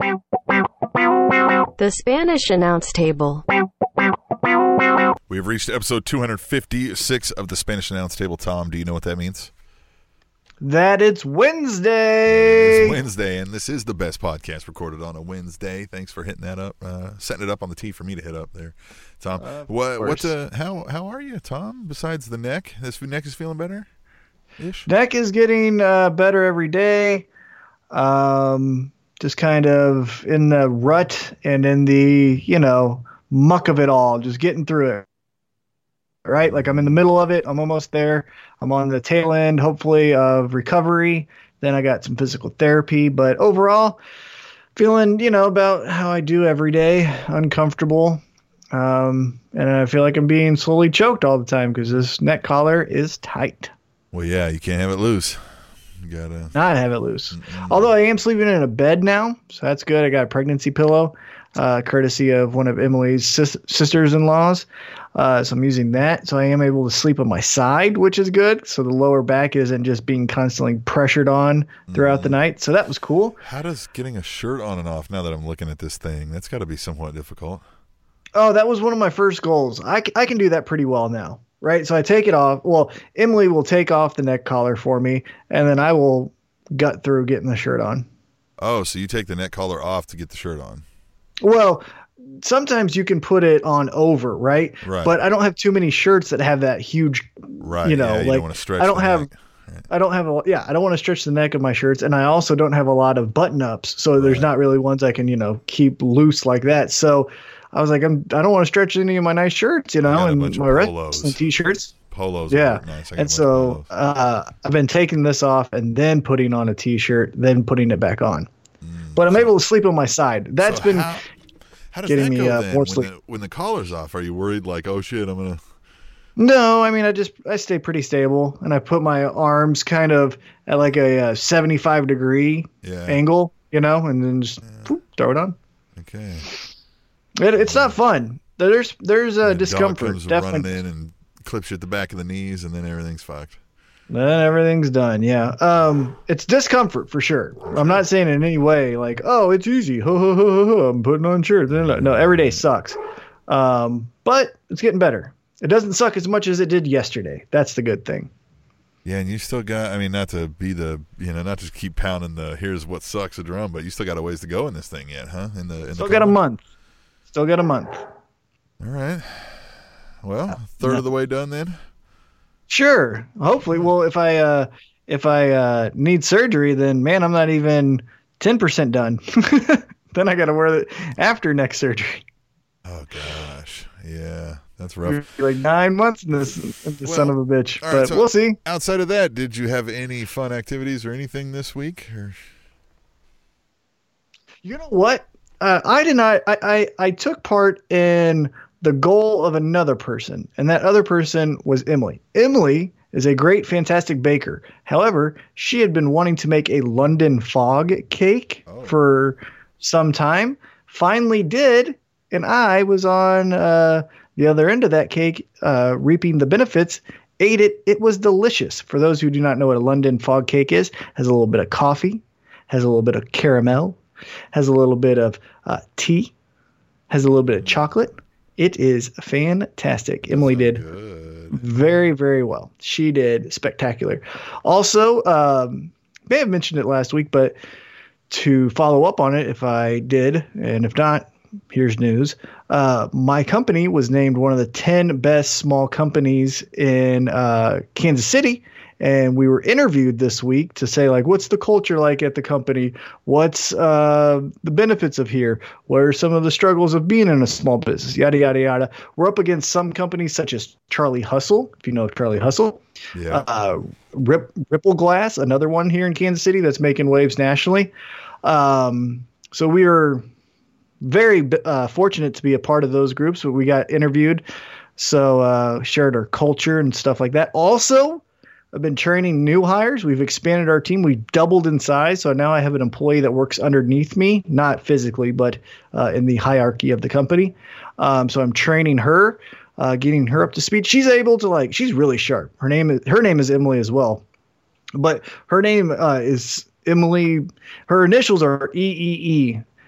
The Spanish Announce Table. We have reached episode 256 of the Spanish Announce Table. Tom, do you know what that means? That it's Wednesday. It's Wednesday, and this is the best podcast recorded on a Wednesday. Thanks for hitting that up, setting it up on the tee for me to hit up there, Tom. How are you, Tom? Besides the neck, this neck is feeling better. Neck is getting better every day. Just kind of in the rut and in the muck of it all, just getting through it. Right? Like I'm in the middle of it. I'm almost there. I'm on the tail end, hopefully, of recovery. Then I got some physical therapy. But overall, feeling, about how I do every day, uncomfortable. And I feel like I'm being slowly choked all the time because this neck collar is tight. Well, yeah, you can't have it loose. You gotta not have it loose. Although I am sleeping in a bed now, so that's good. I got a pregnancy pillow, courtesy of one of Emily's sisters-in-laws. So I'm using that. So I am able to sleep on my side, which is good. So the lower back isn't just being constantly pressured on throughout the night. So that was cool. How does getting a shirt on and off, now that I'm looking at this thing, that's got to be somewhat difficult. Oh, that was one of my first goals. I can do that pretty well now. Right. So I take it off. Well, Emily will take off the neck collar for me, and then I will gut through getting the shirt on. Oh, so you take the neck collar off to get the shirt on. Well, sometimes you can put it on over, right? Right. But I don't have too many shirts that have that huge, right. You don't want to stretch. I don't want to stretch the neck of my shirts, and I also don't have a lot of button ups, so there's not really ones I can, keep loose like that. So I was like, I don't want to stretch any of my nice shirts, and my rest and t-shirts. Polos. Yeah. Nice. And so I've been taking this off and then putting on a t-shirt, then putting it back on. But I'm able to sleep on my side. That's been how does getting that go me then? more sleep. When the collar's off, are you worried like, oh shit, I'm going to... No, I mean, I stay pretty stable, and I put my arms kind of at like a 75 degree angle, and then just throw it on. Okay. It's not fun. There's a discomfort. Comes definitely running in and clips you at the back of the knees, and then everything's fucked. Then everything's done. Yeah. It's discomfort for sure. I'm not saying in any way like, oh, it's easy. Ho, ho, ho, ho, ho. I'm putting on shirts. No, every day sucks. But it's getting better. It doesn't suck as much as it did yesterday. That's the good thing. Yeah, and you still got, not to be not just keep pounding the here's what sucks a drum, but you still got a ways to go in this thing yet, huh? Still got a month. All right. Well, third of the way done then? Sure. Hopefully. Well, if I need surgery, then man, I'm not even 10% done. Then I got to wear it after next surgery. Oh gosh. Yeah. That's rough. Like 9 months in this son of a bitch. But right, so we'll see. Outside of that, did you have any fun activities or anything this week? Or... You know what? I did not. I took part in the goal of another person, and that other person was Emily. Emily is a great, fantastic baker. However, she had been wanting to make a London fog cake for some time. Finally did, and I was on the other end of that cake, reaping the benefits. Ate it. It was delicious. For those who do not know what a London fog cake is, has a little bit of coffee, has a little bit of caramel, has a little bit of tea, has a little bit of chocolate. It is fantastic. Emily did very, very well. She did spectacular. Also, may have mentioned it last week, but to follow up on it, if I did, and if not, here's news. My company was named one of the 10 best small companies in Kansas City. And we were interviewed this week to say, like, what's the culture like at the company? What's the benefits of here? What are some of the struggles of being in a small business? Yada, yada, yada. We're up against some companies such as Charlie Hustle, if you know Charlie Hustle. Yeah. Ripple Glass, another one here in Kansas City that's making waves nationally. So we are very fortunate to be a part of those groups. But we got interviewed, so shared our culture and stuff like that. Also, I've been training new hires. We've expanded our team. We've doubled in size. So now I have an employee that works underneath me, not physically, but in the hierarchy of the company. So I'm training her, getting her up to speed. She's able to she's really sharp. Her name is Emily as well, but her name is Emily. Her initials are EEE.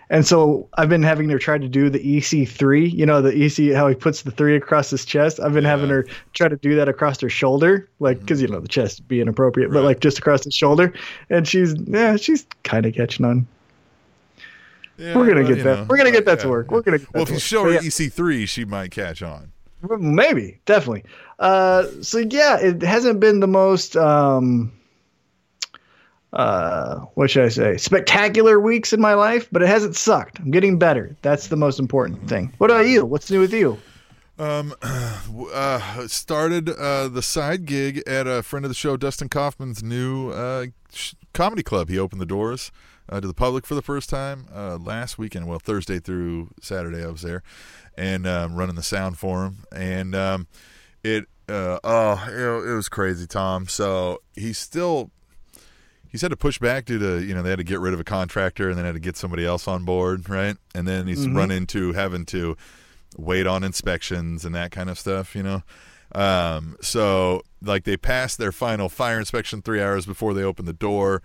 And so I've been having her try to do the EC3, the EC, how he puts the 3 across his chest. I've been having her try to do that across her shoulder, like, because, the chest being inappropriate, but like just across the shoulder. And she's kind of catching on. Yeah, we're going to get that. We're going to get that to work. We're going to. Well, if you show her EC3, she might catch on. Maybe, definitely. So yeah, it hasn't been the most, what should I say, spectacular weeks in my life, but it hasn't sucked. I'm getting better. That's the most important thing. What about you? What's new with you? Started the side gig at a friend of the show, Dustin Kaufman's new comedy club. He opened the doors to the public for the first time last weekend. Well, Thursday through Saturday I was there, and running the sound for him. And it was crazy, Tom. So he's had to push back due to, they had to get rid of a contractor and then had to get somebody else on board, right? And then he's run into having to wait on inspections and that kind of stuff, So, like, they passed their final fire inspection 3 hours before they opened the door.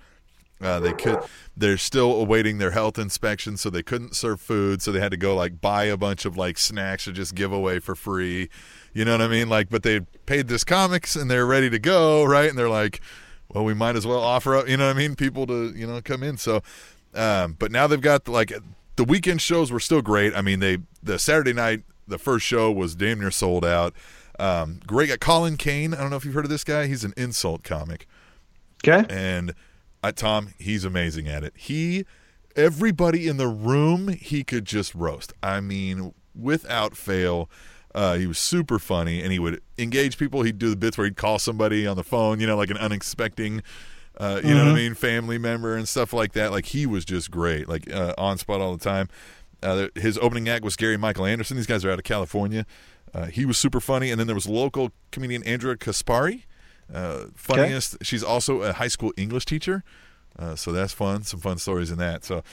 They're still awaiting their health inspection, so they couldn't serve food, so they had to go, like, buy a bunch of, like, snacks to just give away for free. You know what I mean? Like, but they paid this comics and they're ready to go, right? And they're like, well, we might as well offer up, people to, come in. So, but now they've got, like, the weekend shows were still great. I mean, the Saturday night, the first show was damn near sold out. Great guy, Colin Kane. I don't know if you've heard of this guy. He's an insult comic. Okay. And Tom, he's amazing at it. Everybody in the room, he could just roast. I mean, without fail. He was super funny, and he would engage people. He'd do the bits where he'd call somebody on the phone, like an unexpected, you know what I mean, family member and stuff like that. Like, he was just great, like on spot all the time. His opening act was Gary Michael Anderson. These guys are out of California. He was super funny. And then there was local comedian Andrea Kaspari, funniest. Okay. She's also a high school English teacher, so that's fun. Some fun stories in that. So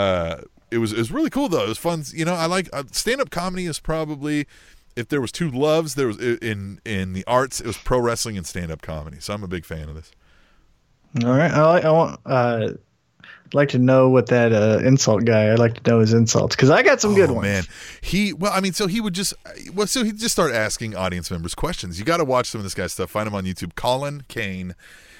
it was really cool, though. It was fun. I like stand-up comedy is probably, if there was two loves, there was in the arts, it was pro wrestling and stand-up comedy. So I'm a big fan of this. All right, I'd like to know what that insult guy. I'd like to know his insults because I got some good ones. Man, he would just start asking audience members questions. You got to watch some of this guy's stuff. Find him on YouTube, Colin Kane,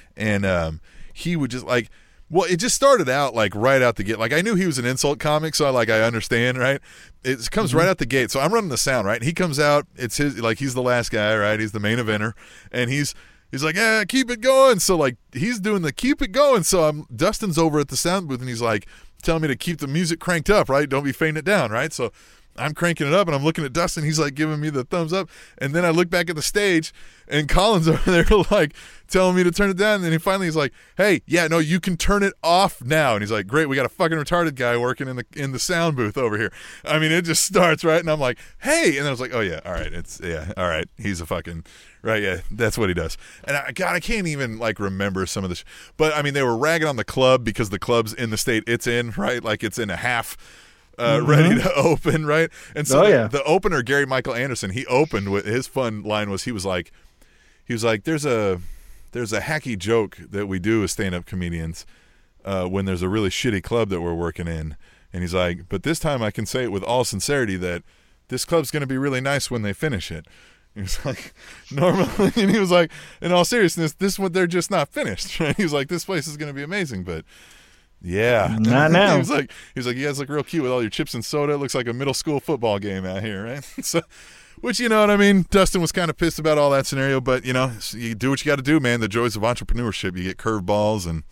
and he would just like. Well, it just started out like right out the gate. Like, I knew he was an insult comic, so I understand, right? It comes right out the gate. So I'm running the sound, right? And he comes out. It's his, like, he's the last guy, right? He's the main eventer, and he's like, yeah, keep it going. So like he's doing the keep it going. So Dustin's over at the sound booth, and he's like telling me to keep the music cranked up, right? Don't be fading it down, right? So I'm cranking it up, and I'm looking at Dustin. He's like giving me the thumbs up, and then I look back at the stage, and Colin's over there like telling me to turn it down. And then he's like, "Hey, yeah, no, you can turn it off now." And he's like, "Great, we got a fucking retarded guy working in the sound booth over here." I mean, it just starts right, and I'm like, "Hey," and I was like, "Oh yeah, all right, all right, he's a fucking right, yeah, that's what he does." And I can't even like remember some of this, but I mean, they were ragging on the club because the club's in the state it's in, right? Like it's in a half. Ready to open, right? And so the opener, Gary Michael Anderson, he opened with his fun line was he was like, there's a hacky joke that we do as stand-up comedians when there's a really shitty club that we're working in, and he's like, but this time I can say it with all sincerity that this club's going to be really nice when they finish it. He was like, normally, and he was like, in all seriousness, this one they're just not finished. Right? He was like, this place is going to be amazing, but. Yeah, not now. He was like, you guys look real cute with all your chips and soda. It looks like a middle school football game out here, right? So, which, you know what I mean? Dustin was kind of pissed about all that scenario, but you do what you got to do, man. The joys of entrepreneurship. You get curveballs and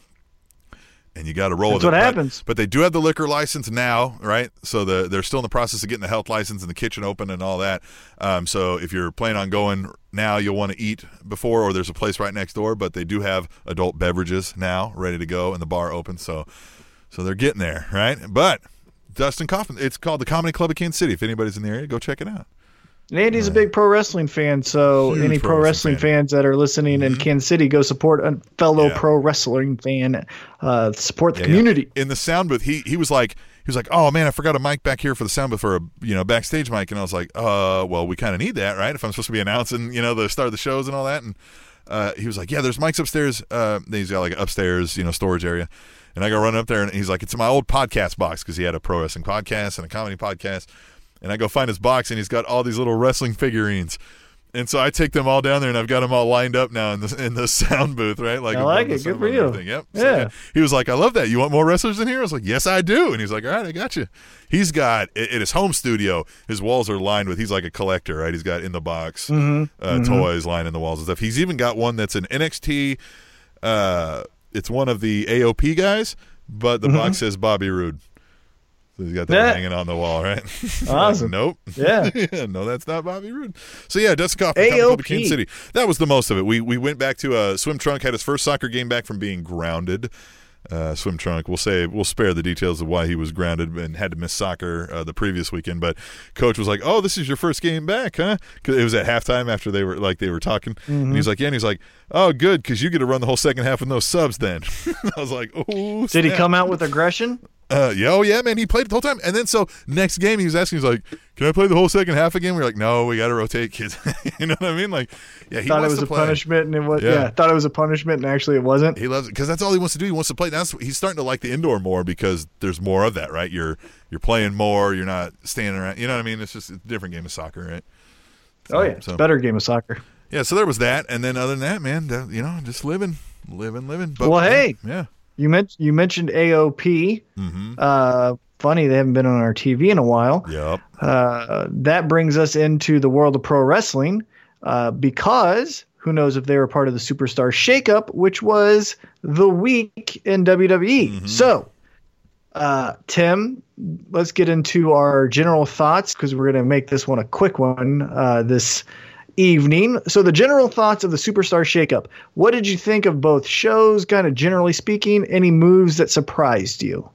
you got to roll with it. That's what happens. But they do have the liquor license now, right? So they're still in the process of getting the health license and the kitchen open and all that. So if you're planning on going now, you'll want to eat before, or there's a place right next door. But they do have adult beverages now ready to go and the bar open. So they're getting there, right? But Dustin Kaufman, it's called the Comedy Club of Kansas City. If anybody's in the area, go check it out. And Andy's a big pro wrestling fan, so any pro wrestling fans that are listening in Kansas City, go support a fellow pro wrestling fan. Support the community. In the sound booth, he was like, oh man, I forgot a mic back here for the sound booth for a backstage mic, and I was like, well, we kind of need that, right? If I'm supposed to be announcing, the start of the shows and all that, and he was like, yeah, there's mics upstairs. He's got like an upstairs, storage area. And I go running up there, and he's like, it's my old podcast box, because he had a pro wrestling podcast and a comedy podcast. And I go find his box, and he's got all these little wrestling figurines. And so I take them all down there, and I've got them all lined up now in the sound booth, right? I like it. Good for you. Yep. Yeah. So, he was like, I love that. You want more wrestlers in here? I was like, yes, I do. And he's like, all right, I got you. He's got, in his home studio, his walls are lined with, he's like a collector, right? He's got in the box toys lined in the walls and stuff. He's even got one that's an NXT. It's one of the AOP guys, but the box says Bobby Roode. So he's got that hanging on the wall, right? Awesome. Nope. Yeah. No, that's not Bobby Roode. So yeah, Dustin Kaufman coming to Kansas City. That was the most of it. We went back to Swim Trunk, had his first soccer game back from being grounded. Swim Trunk, we'll spare the details of why he was grounded and had to miss soccer the previous weekend. But coach was like, "Oh, this is your first game back, huh?" Because it was at halftime after they were talking, and he's like, "Yeah," and he's like, "Oh, good, because you get to run the whole second half with no subs." Then I was like, "Oh." Did he come out with aggression? Yeah, man, he played it the whole time. And then so next game he was asking, he's like, "Can I play the whole second half again?" We're like, "No, we got to rotate kids." You know what I mean? Like, yeah, he thought it wants was to a play. punishment, and it was thought it was a punishment, and actually it wasn't. He loves it because that's all he wants to do. He wants to play. He's starting to like the indoor more because there's more of that, right? You're playing more. You're not standing around. You know what I mean? It's just a different game of soccer, right? So, it's a better game of soccer. Yeah. So there was that, and then other than that, man, just living. But, well, hey, yeah. You mentioned AOP. Funny, they haven't been on our TV in a while. Yep. That brings us into the world of pro wrestling because who knows if they were part of the Superstar Shakeup, which was the week in WWE. So, Tim, let's get into our general thoughts because we're going to make this one a quick one this evening. So the general thoughts of the Superstar Shakeup. What did you think of both shows, kind of generally speaking? Any moves that surprised you?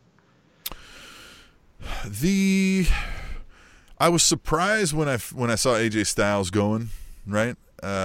I was surprised when I saw AJ Styles going, right?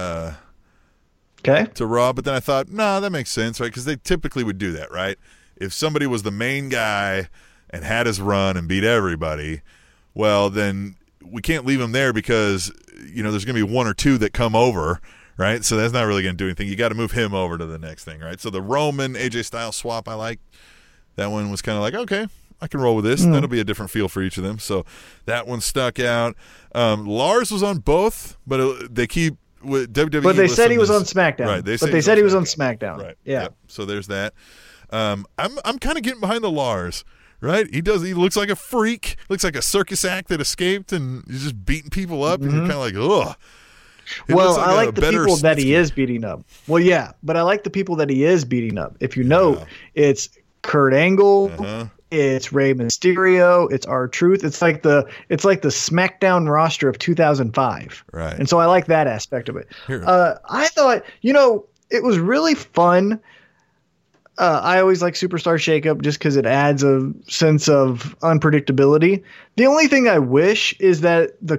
Okay. To Raw, but then I thought, nah, that makes sense, right? Because they typically would do that, right? If somebody was the main guy and had his run and beat everybody, well, then we can't leave him there because there's going to be one or two that come over, right? So that's not really going to do anything. You got to move him over to the next thing, right? So the Roman AJ Styles swap, I like. That one was kind of like, okay, I can roll with this. That'll be a different feel for each of them. So that one stuck out. Lars was on both, but they keep with WWE. But they said he was on SmackDown. Right. They said he was on SmackDown. Right. Yeah. Yep. So there's that. I'm kind of getting behind the Lars. Right, he looks like a freak, looks like a circus act that escaped, and he's just beating people up, and you're kind of like, ugh. Well, I like the people that he is beating up. Well, yeah, but I like the people that he is beating up. If you know, it's Kurt Angle, it's Rey Mysterio, it's R-Truth. It's like the SmackDown roster of 2005. Right. And so I like that aspect of it. I thought, it was really fun. I always like Superstar Shakeup just because it adds a sense of unpredictability. The only thing I wish is that the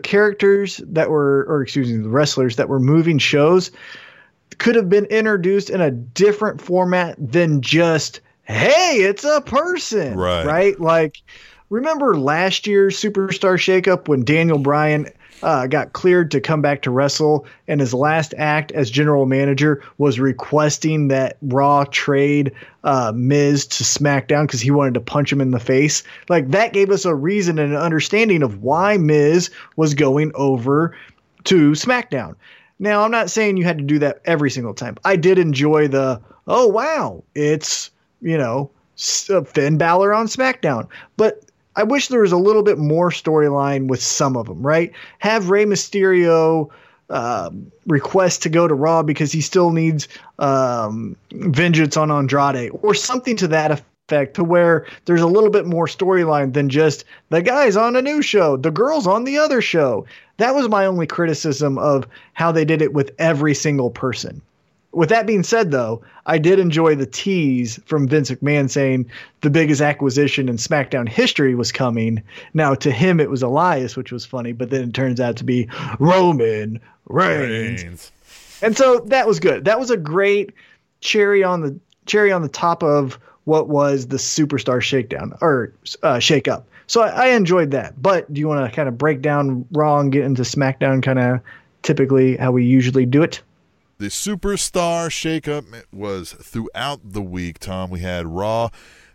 the wrestlers that were moving shows could have been introduced in a different format than just, hey, it's a person. Right? Like, remember last year's Superstar Shakeup when Daniel Bryan got cleared to come back to wrestle, and his last act as general manager was requesting that Raw trade Miz to SmackDown because he wanted to punch him in the face. Like, that gave us a reason and an understanding of why Miz was going over to SmackDown. Now, I'm not saying you had to do that every single time. I did enjoy oh, wow, it's, Finn Balor on SmackDown. But I wish there was a little bit more storyline with some of them, right? Have Rey Mysterio request to go to Raw because he still needs vengeance on Andrade or something to that effect, to where there's a little bit more storyline than just the guy's on a new show, the girl's on the other show. That was my only criticism of how they did it with every single person. With that being said, though, I did enjoy the tease from Vince McMahon saying the biggest acquisition in SmackDown history was coming. Now, to him, it was Elias, which was funny, but then it turns out to be Roman Reigns. And so that was good. That was a great cherry on the top of what was the Superstar Shakedown or Shake-Up. So I enjoyed that. But do you want to kind of break down Raw and get into SmackDown, kind of typically how we usually do it? The Superstar Shakeup was throughout the week, Tom. We had Raw.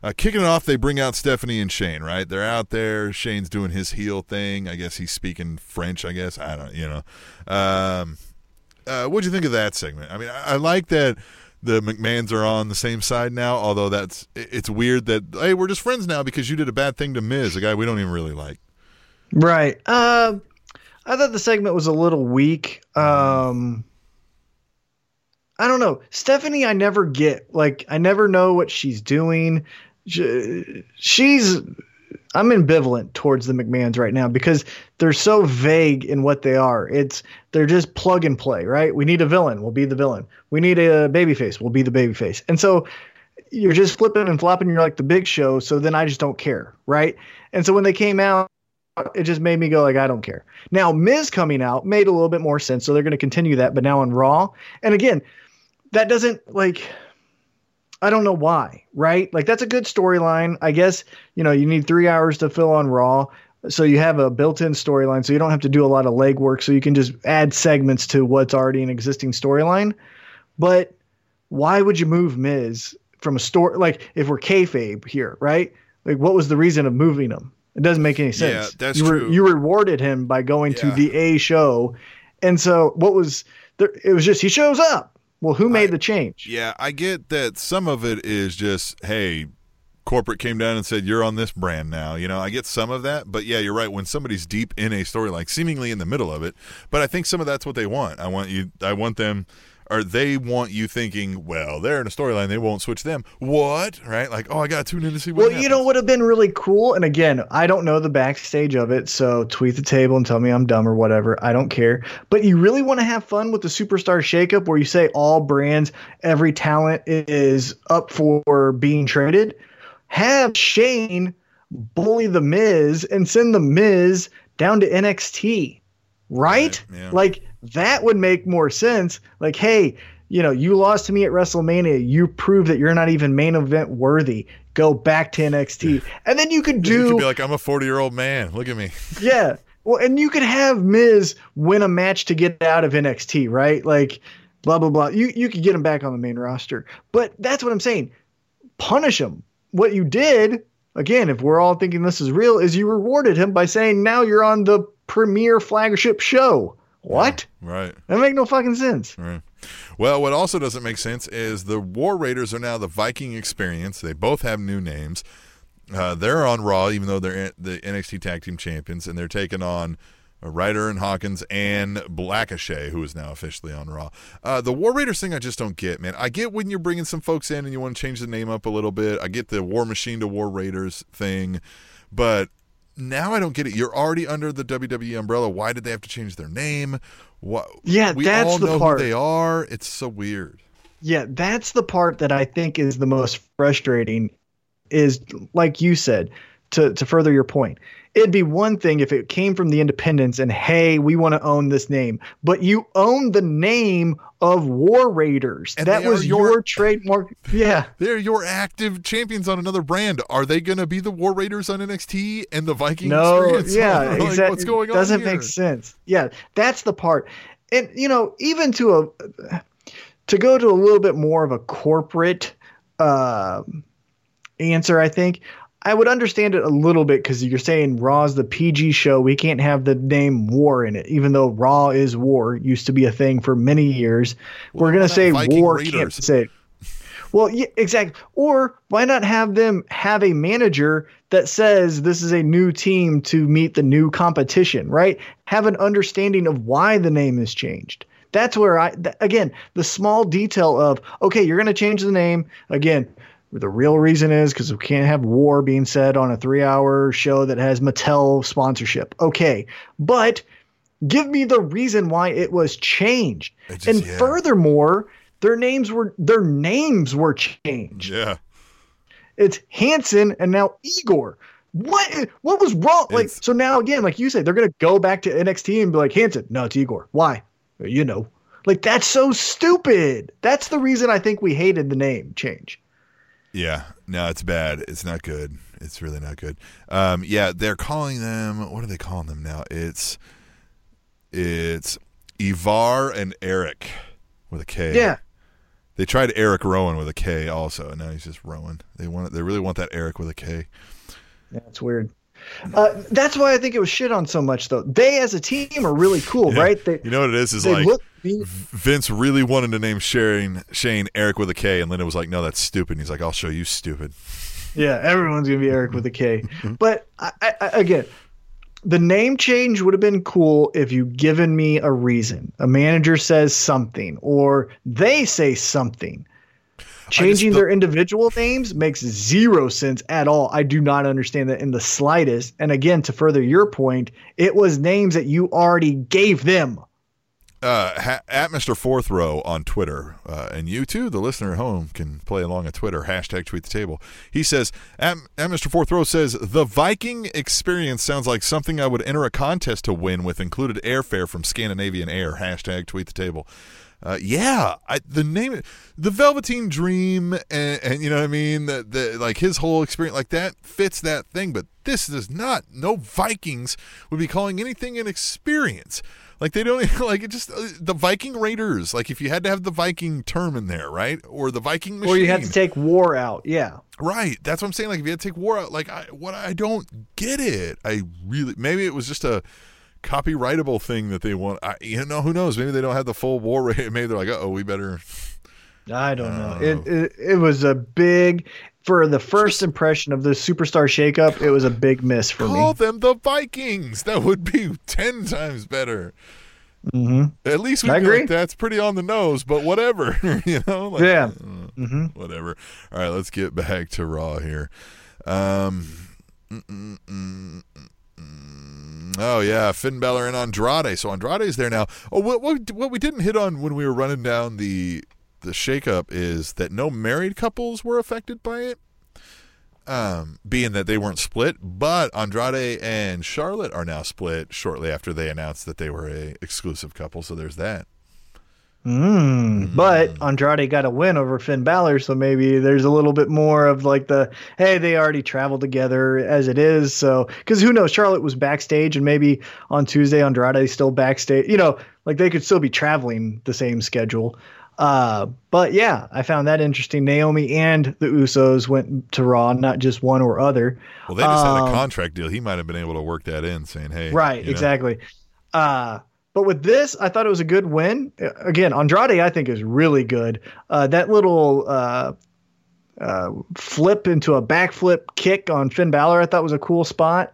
Kicking it off, they bring out Stephanie and Shane, right? They're out there. Shane's doing his heel thing. I guess he's speaking French, I guess. I don't, what'd you think of that segment? I mean, I like that the McMahons are on the same side now, although it's weird that, hey, we're just friends now because you did a bad thing to Miz, a guy we don't even really like. Right. I thought the segment was a little weak. I don't know. Stephanie, I never get. Like, I never know what she's doing. I'm ambivalent towards the McMahons right now because they're so vague in what they are. They're just plug and play, right? We need a villain. We'll be the villain. We need a babyface. We'll be the babyface. And so you're just flipping and flopping. You're like the Big Show. So then I just don't care, right? And so when they came out, it just made me go like, I don't care. Now, Miz coming out made a little bit more sense. So they're going to continue that, but now on Raw. And again, that doesn't I don't know why, right? Like, that's a good storyline. I guess, you need 3 hours to fill on Raw. So you have a built-in storyline. So you don't have to do a lot of legwork. So you can just add segments to what's already an existing storyline. But why would you move Miz from a story? Like, if we're kayfabe here, right? Like, what was the reason of moving him? It doesn't make any sense. Yeah, that's true. You rewarded him by going to the A show. And so what was there? It was just, he shows up. Well, who made the change? Yeah, I get that some of it is just, hey, corporate came down and said, you're on this brand now. I get some of that. But, yeah, you're right. When somebody's deep in a story, like seemingly in the middle of it. But I think some of that's what they want. They want you thinking, well, they're in a storyline. They won't switch them. What? Right? Like, oh, I got to tune in to see what happens. What would have been really cool? And again, I don't know the backstage of it, so tweet the table and tell me I'm dumb or whatever. I don't care. But you really want to have fun with the Superstar Shakeup where you say all brands, every talent is up for being traded. Have Shane bully The Miz and send The Miz down to NXT. Right? Yeah. Like, that would make more sense. Like, hey, you lost to me at WrestleMania. You prove that you're not even main event worthy. Go back to NXT. And then you could You could be like, I'm a 40-year-old man. Look at me. Yeah. Well, and you could have Miz win a match to get out of NXT, right? Like, blah, blah, blah. You could get him back on the main roster. But that's what I'm saying. Punish him. What you did, again, if we're all thinking this is real, is you rewarded him by saying now you're on the premier flagship show. What? Yeah, right. That make no fucking sense. Right. Well, what also doesn't make sense is the War Raiders are now the Viking Experience. They both have new names. They're on Raw, even though they're the NXT Tag Team Champions, and they're taking on Ryder and Hawkins and Blackachet, who is now officially on Raw. The War Raiders thing I just don't get, man. I get when you're bringing some folks in and you want to change the name up a little bit. I get the War Machine to War Raiders thing, but now I don't get it. You're already under the WWE umbrella. Why did they have to change their name? Yeah, we that's all the know part. Who they are. It's so weird. Yeah, that's the part that I think is the most frustrating is, like you said, to further your point. It'd be one thing if it came from the independents and, hey, we want to own this name. But you own the name of War Raiders. And that was your trademark. Yeah. They're your active champions on another brand. Are they going to be the War Raiders on NXT and the Viking Experience? Yeah, like, exactly. What's going on Doesn't here? make sense. Yeah, that's the part. And, even to go to a little bit more of a corporate answer, I think, I would understand it a little bit because you're saying Raw's the PG show. We can't have the name War in it, even though Raw is War. Used to be a thing for many years. We're going to say Viking War Raiders? can't say it. Well, yeah, exactly. Or why not have them have a manager that says this is a new team to meet the new competition, right? Have an understanding of why the name is changed. That's where again, the small detail of, okay, you're going to change the name. Again, the real reason is because we can't have War being said on a 3-hour show that has Mattel sponsorship. Okay, but give me the reason why it was changed. Furthermore, their names were changed. Yeah, it's Hanson and now Igor. What was wrong? So now again, like you said, they're gonna go back to NXT and be like, Hanson, no, it's Igor. Why? That's so stupid. That's the reason I think we hated the name change. Yeah, no, it's bad. It's not good. It's really not good. Yeah, they're calling them. What are they calling them now? It's Ivar and Eric with a K. Yeah, They tried Eric Rowan with a K also, and now he's just Rowan. They really want that Eric with a K. Yeah, it's weird. That's why I think it was shit on so much, though. They, as a team, are really cool, right? You know what it is? Is like Vince really wanted to name Shane Eric with a K, and Linda was like, "No, that's stupid." And he's like, "I'll show you, stupid." Yeah, everyone's gonna be Eric with a K. But again, the name change would have been cool if you given me a reason. A manager says something, or they say something. Changing their individual names makes zero sense at all. I do not understand that in the slightest. And again, to further your point, it was names that you already gave them. At Mr. Fourth Row on Twitter, and you too, the listener at home, can play along at Twitter, hashtag tweet the table. He says, at Mr. Fourth Row says, the Viking experience sounds like something I would enter a contest to win with included airfare from Scandinavian Air, hashtag tweet the table. The name, the Velveteen Dream, and you know what I mean, like his whole experience, like that fits that thing. But this does not. No Vikings would be calling anything an experience. Like they don't like it. Just the Viking Raiders. Like if you had to have the Viking term in there, right, or the Viking machine, or you have to take war out. Yeah, right. That's what I'm saying. Like if you had to take war out, like I don't get it. Maybe it was just a copyrightable thing that they want. Who knows? Maybe they don't have the full war rate. Maybe they're like, we better. I don't know. It was a big, for the first impression of the Superstar shakeup, it was a big miss for me. Call them the Vikings. That would be 10 times better. Mm-hmm. At least we agree. Like, that's pretty on the nose, but whatever. Yeah. Whatever. All right, let's get back to Raw here. Oh, yeah, Finn Balor and Andrade. So Andrade's there now. Oh, what we didn't hit on when we were running down the shakeup is that no married couples were affected by it, being that they weren't split. But Andrade and Charlotte are now split shortly after they announced that they were a exclusive couple. So there's that. But Andrade got a win over Finn Balor, so maybe there's a little bit more of like hey, they already traveled together as it is. So, because who knows, Charlotte was backstage, and maybe on Tuesday Andrade's still backstage. Like they could still be traveling the same schedule. But yeah, I found that interesting. Naomi and the Usos went to Raw, not just one or other. Well, they just had a contract deal. He might have been able to work that in, saying, "Hey, right, exactly." But with this, I thought it was a good win. Again, Andrade, I think, is really good. That little flip into a backflip kick on Finn Balor, I thought was a cool spot.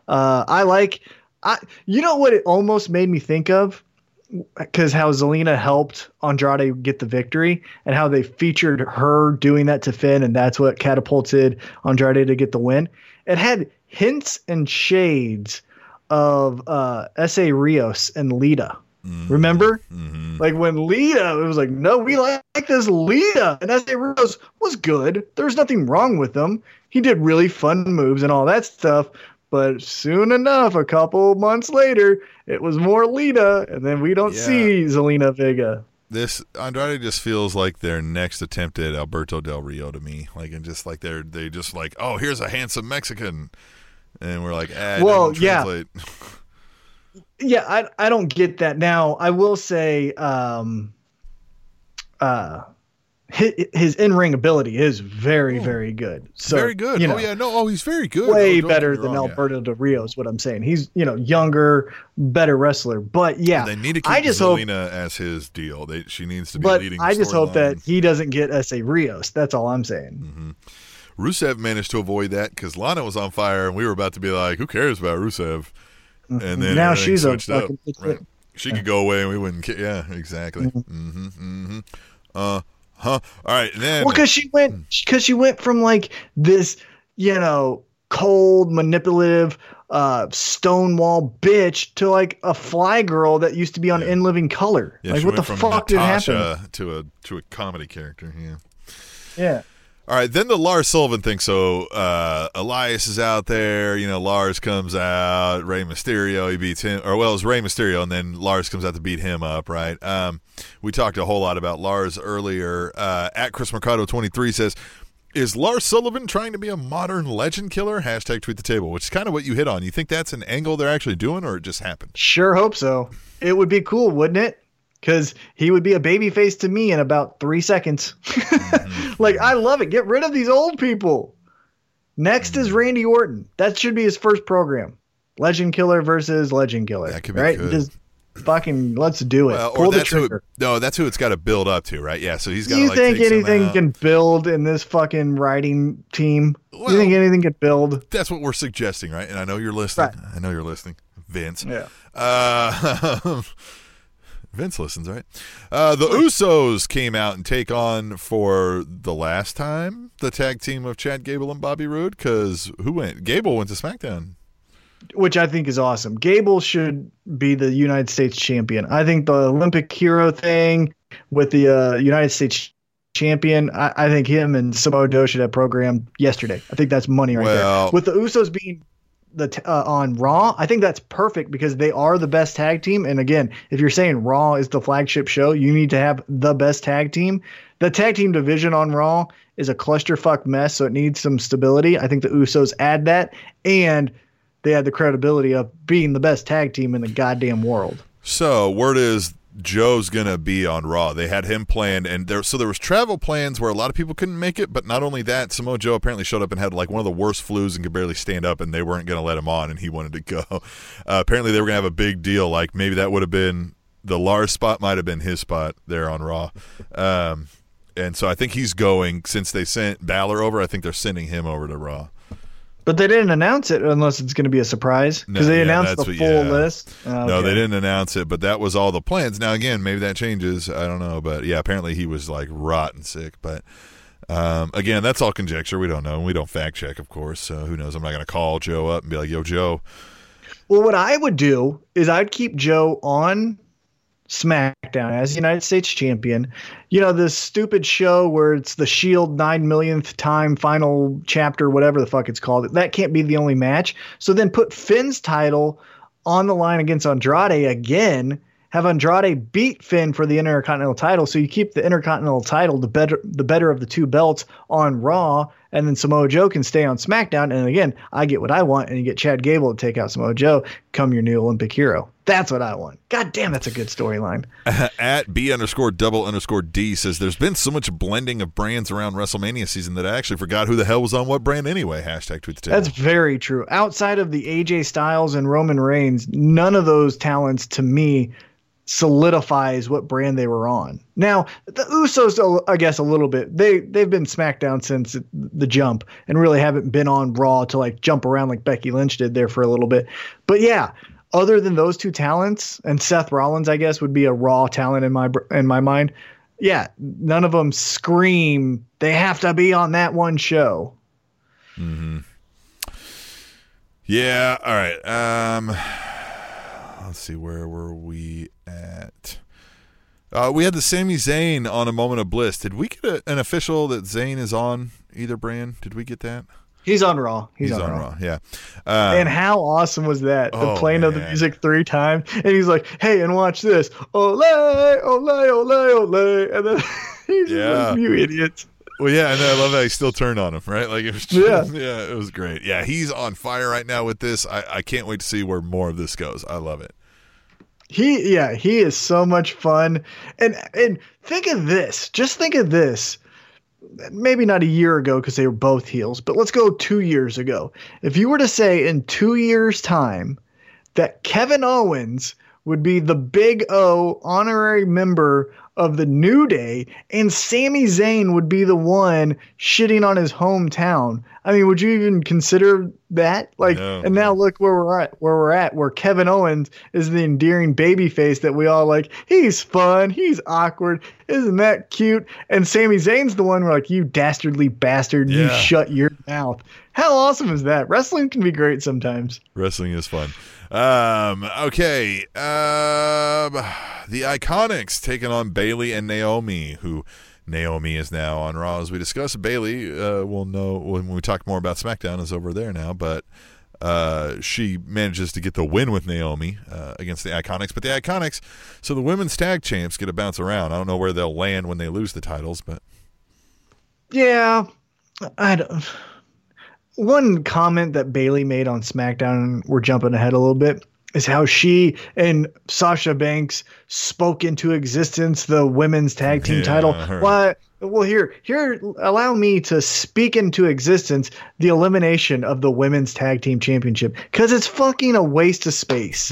You know what it almost made me think of? Because how Zelina helped Andrade get the victory and how they featured her doing that to Finn, and that's what catapulted Andrade to get the win. It had hints and shades of S.A. Rios and Lita. Remember? Mm-hmm. Like when Lita, it was like, no, we like this Lita. And S.A. Rios was good. There was nothing wrong with him. He did really fun moves and all that stuff. But soon enough, a couple months later, it was more Lita. And then we don't see Zelina Vega. This Andrade just feels like their next attempt at Alberto Del Rio to me. Like, and just like they just like, oh, here's a handsome Mexican. And we're like, well, yeah. Yeah, I don't get that. Now, I will say his in-ring ability is very, very good. So, very good. He's very good. Way better than Alberto Del Rio is what I'm saying. He's, younger, better wruster. But, yeah. They need to keep Zelina as his deal. She needs to be leading. I just hope that he doesn't get S.A. Rios. That's all I'm saying. Mm-hmm. Rusev managed to avoid that because Lana was on fire, and we were about to be like, "Who cares about Rusev?" And then now she's switched up. Right. She could go away, and we wouldn't care. Yeah, exactly. All right, and then because she went from like this, cold, manipulative, stonewall bitch to like a fly girl that used to be on In Living Color. Yeah, like what the fuck did happen to a comedy character? Yeah. Yeah. All right, then the Lars Sullivan thing. So Elias is out there. Lars comes out. Rey Mysterio, he beats him. Or, well, it was Rey Mysterio, and then Lars comes out to beat him up, right? We talked a whole lot about Lars earlier. At Chris Mercado 23 says, is Lars Sullivan trying to be a modern legend killer? Hashtag tweet the table, which is kind of what you hit on. You think that's an angle they're actually doing, or it just happened? Sure hope so. It would be cool, wouldn't it? because he would be a babyface to me in about 3 seconds. Like, I love it. Get rid of these old people. Next is Randy Orton. That should be his first program. Legend Killer versus Legend Killer. That could be right? good. Just fucking let's do it. Pull the trigger. That's who it's got to build up to, right? Yeah, so he's got Do to you like think take anything can build in this fucking writing team? Well, you think anything can build? That's what we're suggesting, right? And I know you're listening. Right. I know you're listening, Vince. Yeah. Vince listens, right? The Usos came out and take on, for the last time, the tag team of Chad Gable and Bobby Roode, because who went? Gable went to SmackDown. Which I think is awesome. Gable should be the United States champion. I think the Olympic hero thing with the United States champion, I think him and Samoa Joe should have programmed yesterday. I think that's money right there. With the Usos being on Raw, I think that's perfect because they are the best tag team. And again, if you're saying Raw is the flagship show, you need to have the best tag team. The tag team division on Raw is a clusterfuck mess, so it needs some stability. I think the Usos add that, and they had the credibility of being the best tag team in the goddamn world. So word is Joe's going to be on Raw. They had him planned, and there was travel plans where a lot of people couldn't make it, but not only that, Samoa Joe apparently showed up and had like one of the worst flus and could barely stand up, and they weren't going to let him on, and he wanted to go. Apparently they were going to have a big deal, like maybe that would have been the Lars spot might have been his spot there on Raw. And so I think he's going, since they sent Balor over, I think they're sending him over to Raw. But they didn't announce it unless it's going to be a surprise because they announced the full list. Okay. No, they didn't announce it, but that was all the plans. Now, again, maybe that changes. I don't know. But, yeah, apparently he was, like, rotten sick. But, again, that's all conjecture. We don't know. We don't fact check, of course. So who knows? I'm not going to call Joe up and be like, yo, Joe. Well, what I would do is I'd keep Joe on SmackDown as United States champion. You know, this stupid show where it's the Shield 9 millionth time final chapter, whatever the fuck it's called. That can't be the only match. So then put Finn's title on the line against Andrade again. Have Andrade beat Finn for the Intercontinental title. So you keep the Intercontinental title, the better of the two belts, on Raw, and then Samoa Joe can stay on SmackDown. And again, I get what I want, and you get Chad Gable to take out Samoa Joe, come your new Olympic hero. That's what I want. God damn, that's a good storyline. At B_double_D says, there's been so much blending of brands around WrestleMania season that I actually forgot who the hell was on what brand anyway. Hashtag tweet the table. That's very true. Outside of the AJ Styles and Roman Reigns, none of those talents to me solidifies what brand they were on. Now, the Usos, I guess a little bit, they've been SmackDown since the jump and really haven't been on Raw to like jump around like Becky Lynch did there for a little bit. But yeah, other than those two talents, and Seth Rollins, I guess, would be a Raw talent in my mind. Yeah, none of them scream they have to be on that one show. Mm-hmm. Yeah. All right. Let's see. Where were we at? We had the Sami Zayn on A Moment of Bliss. Did we get an official that Zayn is on either brand? Did we get that? He's on Raw. He's on Raw. Yeah. And how awesome was that? The playing of the music 3 times. And he's like, hey, and watch this. Ole, ole, ole, ole. And then he's like, you idiots. Well, yeah, and I love how he still turned on him, right? Like, it was just, it was great. Yeah, he's on fire right now with this. I can't wait to see where more of this goes. I love it. He is so much fun. And think of this. Just think of this. Maybe not a year ago because they were both heels, but let's go 2 years ago. If you were to say in 2 years' time that Kevin Owens would be the Big O honorary member of the New Day and Sami Zayn would be the one shitting on his hometown, I mean, would you even consider that? Like, no. And now look where we're at, where Kevin Owens is the endearing babyface that we all like. He's fun. He's awkward. Isn't that cute? And Sami Zayn's the one we're like, you dastardly bastard. You shut your mouth. How awesome is that? Wrestling can be great sometimes. Wrestling is fun. Okay. The Iconics taking on Bayley and Naomi, who Naomi is now on Raw. As we discussed, Bayley, we'll know when we talk more about SmackDown, is over there now, but she manages to get the win with Naomi against the Iconics. But the Iconics, so the women's tag champs get to bounce around. I don't know where they'll land when they lose the titles, but yeah, I don't. One comment that Bayley made on SmackDown, and we're jumping ahead a little bit, is how she and Sasha Banks spoke into existence the women's tag team title. Why? Well, here, allow me to speak into existence the elimination of the women's tag team championship, because it's fucking a waste of space.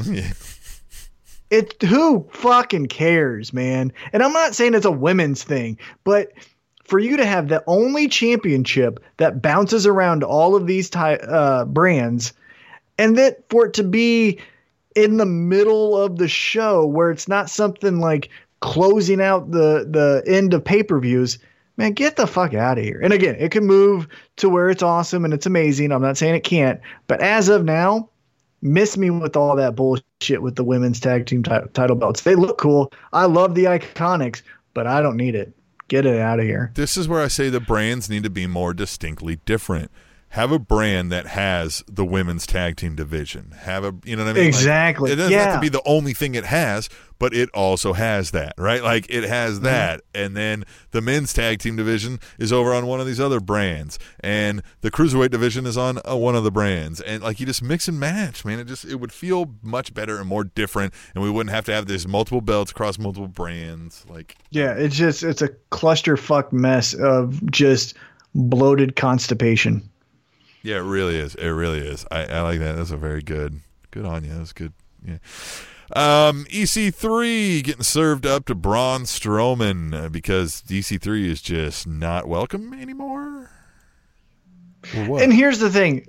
Who fucking cares, man? And I'm not saying it's a women's thing, but for you to have the only championship that bounces around all of these brands, and that for it to be in the middle of the show where it's not something like closing out the end of pay-per-views, man, get the fuck out of here. And again, it can move to where it's awesome and it's amazing. I'm not saying it can't, but as of now, miss me with all that bullshit with the women's tag team title belts. They look cool. I love the Iconics, but I don't need it. Get it out of here. This is where I say the brands need to be more distinctly different. Have a brand that has the women's tag team division. You know what I mean? Exactly. Like, it doesn't have to be the only thing it has, but it also has that, right? Like it has that. And then the men's tag team division is over on one of these other brands. And the cruiserweight division is on one of the brands. And like you just mix and match, man. It would feel much better and more different. And we wouldn't have to have this multiple belts across multiple brands. Like, yeah, it's a clusterfuck mess of just bloated constipation. Yeah, it really is. It really is. I like that. That's a very good on you. That's good. Yeah. EC3 getting served up to Braun Strowman because EC3 is just not welcome anymore. Or what? And here's the thing.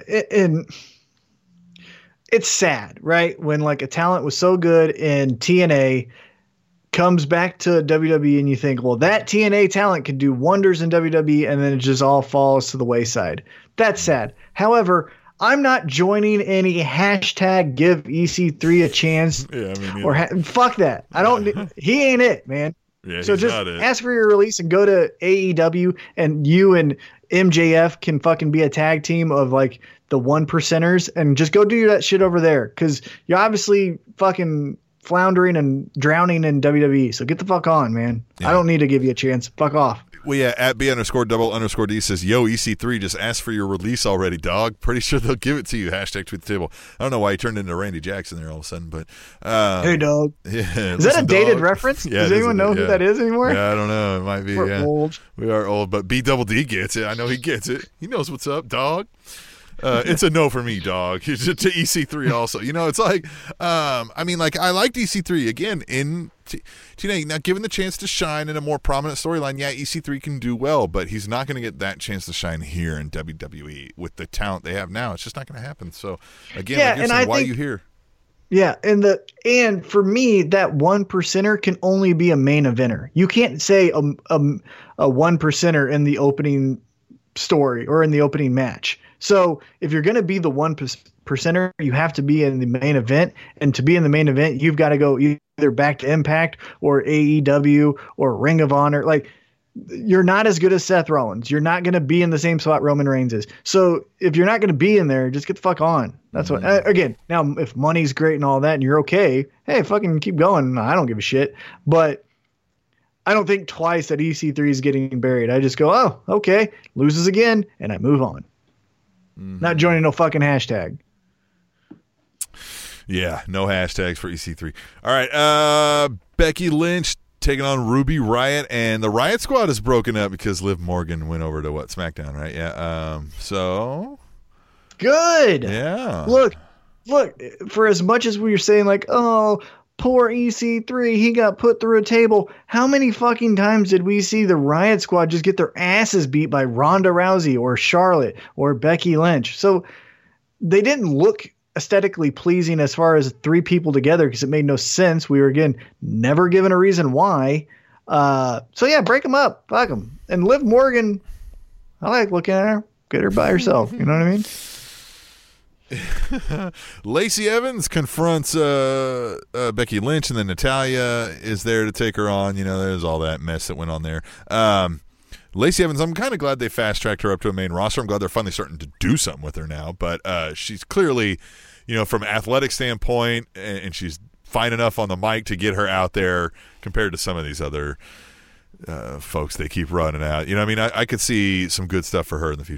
It's sad, right? When like a talent was so good in TNA comes back to WWE and you think, well, that TNA talent could do wonders in WWE, and then it just all falls to the wayside. That's sad. However, I'm not joining any hashtag give EC3 a chance. Yeah, I mean, or fuck that. I don't. He ain't it, man. Yeah, so just ask for your release and go to AEW, and you and MJF can fucking be a tag team of like the 1%ers, and just go do that shit over there, because you're obviously fucking floundering and drowning in WWE. So get the fuck on, man. Yeah. I don't need to give you a chance. Fuck off. Well, yeah, at B_double_D says, yo, EC3, just ask for your release already, dog. Pretty sure they'll give it to you. Hashtag tweet the table. I don't know why he turned into Randy Jackson there all of a sudden, but hey, dog. Yeah, is that a dated reference? Yeah, does anyone know who that is anymore? Yeah, I don't know. It might be. We're old. We are old, but B_D gets it. I know he gets it. He knows what's up, dog. It's a no for me, dog. To EC3 also. You know, it's like, I mean, like, I liked EC3 again in TNA. Now, given the chance to shine in a more prominent storyline, yeah, EC3 can do well, but he's not going to get that chance to shine here in WWE with the talent they have now. It's just not going to happen. So, again, why are you here? Yeah, and for me, that 1%er can only be a main eventer. You can't say a 1%er in the opening story or in the opening match. So if you're going to be the 1%er, you have to be in the main event. And to be in the main event, you've got to go either back to Impact or AEW or Ring of Honor. Like, you're not as good as Seth Rollins. You're not going to be in the same spot Roman Reigns is. So if you're not going to be in there, just get the fuck on. That's what, again, now if money's great and all that and you're okay, hey, fucking keep going. I don't give a shit. But I don't think twice that EC3 is getting buried. I just go, oh, okay, loses again, and I move on. Not joining no fucking hashtag. Yeah, no hashtags for EC3. All right, Becky Lynch taking on Ruby Riott, and the Riott Squad is broken up because Liv Morgan went over to SmackDown, right? Yeah. So good. Yeah. Look. For as much as we were saying, like, oh, poor EC3, he got put through a table. How many fucking times did we see the Riott Squad just get their asses beat by Ronda Rousey or Charlotte or Becky Lynch? So they didn't look aesthetically pleasing as far as three people together because it made no sense. We were, again, never given a reason why. So yeah, break them up. Fuck them. And Liv Morgan, I like looking at her. Get her by herself. You know what I mean? Lacey Evans confronts Becky Lynch, and then Natalya is there to take her on. You know, there's all that mess that went on there. Lacey Evans, I'm kind of glad they fast-tracked her up to a main roster. I'm glad they're finally starting to do something with her now. But she's clearly, you know, from an athletic standpoint, and she's fine enough on the mic to get her out there compared to some of these other folks they keep running out. You know what I mean? I could see some good stuff for her in the future.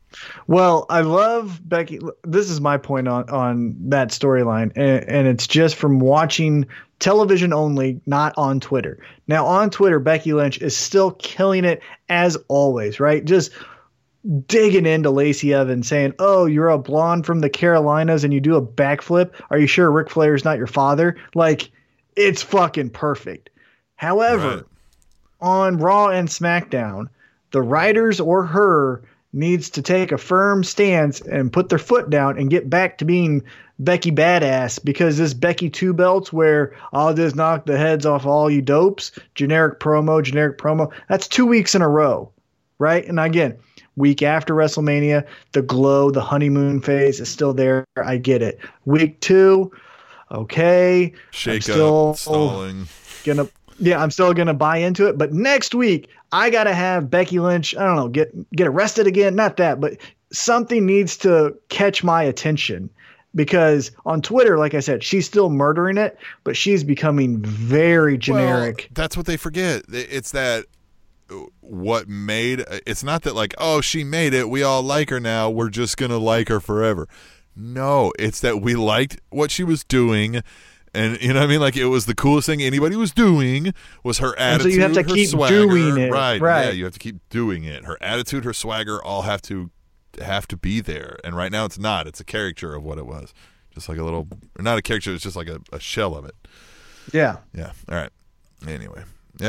Well, I love Becky. This is my point on that storyline, and it's just from watching television only, not on Twitter. Now, on Twitter, Becky Lynch is still killing it as always, right? Just digging into Lacey Evans, saying, "Oh, you're a blonde from the Carolinas and you do a backflip. Are you sure Ric Flair's not your father?" Like, it's fucking perfect. However, Right. on Raw and SmackDown, the writers or her needs to take a firm stance and put their foot down and get back to being Becky Badass, because this Becky Two Belts where I'll just knock the heads off all you dopes, generic promo, that's 2 weeks in a row, right? And again, week after WrestleMania, the glow, the honeymoon phase is still there. I get it. Week 2, okay. Shake up, stalling. I'm still gonna buy into it. But next week, I gotta have Becky Lynch, I don't know, get arrested again. Not that, but something needs to catch my attention. Because on Twitter, like I said, she's still murdering it, but she's becoming very generic. Well, that's what they forget. It's that what made it's not that like, oh, she made it, we all like her now, we're just gonna like her forever. No, it's that we liked what she was doing. And you know what I mean? Like, it was the coolest thing anybody was doing was her attitude, so you have to her keep swagger. doing it. Right. Yeah, you have to keep doing it. Her attitude, her swagger all have to be there. And right now it's not. It's a caricature of what it was. Just like a little, or not a caricature, it's just like a shell of it. Yeah. Yeah. All right. Anyway.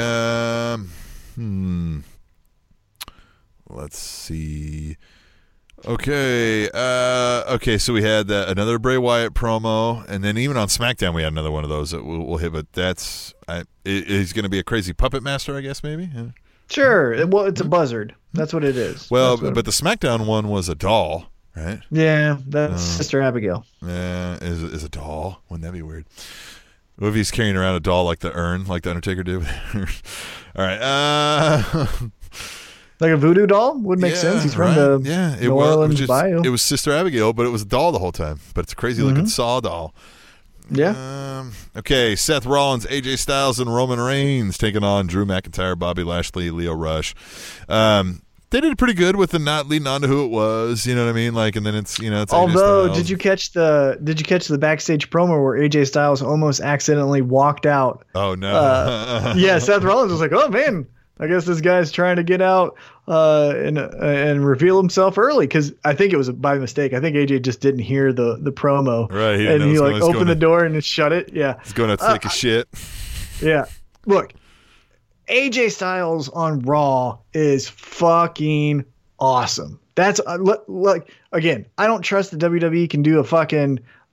Let's see. Okay, so we had another Bray Wyatt promo, and then even on SmackDown we had another one of those that we'll hit, but he's going to be a crazy puppet master, I guess, maybe? Yeah. Sure. Well, it's a buzzard. That's what it is. Well, but the SmackDown one was a doll, right? Yeah, that's Sister Abigail. Yeah, is a doll. Wouldn't that be weird? What if he's carrying around a doll like the urn, like the Undertaker did? All right, like a voodoo doll would make sense. He's from the New Orleans Bayou. It was Sister Abigail, but it was a doll the whole time. But it's a crazy looking saw doll. Yeah. Okay, Seth Rollins, AJ Styles, and Roman Reigns taking on Drew McIntyre, Bobby Lashley, Lio Rush. They did pretty good with the not leading on to who it was. You know what I mean? Like, and then it's it's. Although, did you catch the backstage promo where AJ Styles almost accidentally walked out? Oh no! Yeah, Seth Rollins was like, "Oh man, I guess this guy's trying to get out and reveal himself early," because I think it was by mistake. I think AJ just didn't hear the promo, right? And he like opened the door and shut it. Yeah, he's going to take a shit. Yeah, look, AJ Styles on Raw is fucking awesome. That's like, again, I don't trust that WWE can do a fucking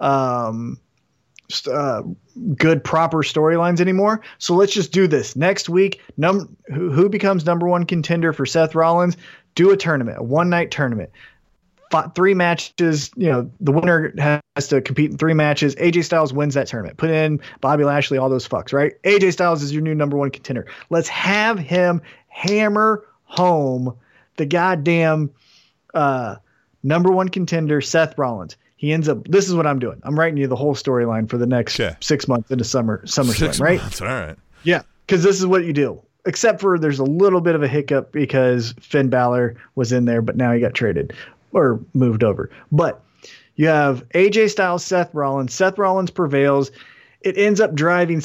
good proper storylines anymore. So let's just do this next week. Who becomes number one contender for Seth Rollins? Do a tournament, a one-night tournament. 3 matches. The winner has to compete in 3 matches. AJ Styles wins that tournament. Put in Bobby Lashley, all those fucks, right? AJ Styles is your new number one contender. Let's have him hammer home the goddamn number one contender, Seth Rollins. He ends up. This is what I'm doing. I'm writing you the whole storyline for the next 6 months into SummerSlam, right? That's all right. Yeah, because this is what you do. Except for there's a little bit of a hiccup because Finn Balor was in there, but now he got traded or moved over. But you have AJ Styles, Seth Rollins. Seth Rollins prevails. It ends up driving